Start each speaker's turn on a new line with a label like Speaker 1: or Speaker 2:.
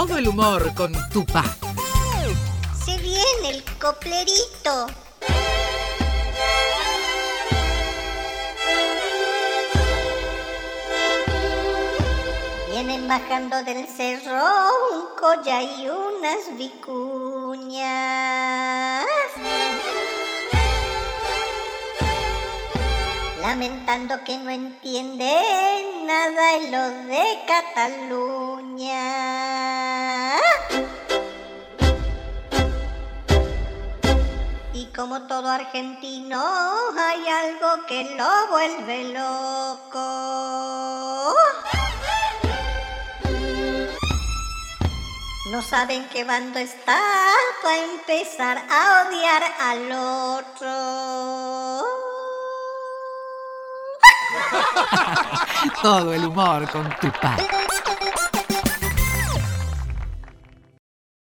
Speaker 1: Todo el humor con Tupac.
Speaker 2: Se viene el coplerito. Vienen bajando del cerro un colla y unas vicuñas, lamentando que no entienden nada en lo de Cataluña. Y como todo argentino, hay algo que lo vuelve loco. No saben qué bando está para empezar a odiar al otro.
Speaker 1: Todo el humor con Tupac.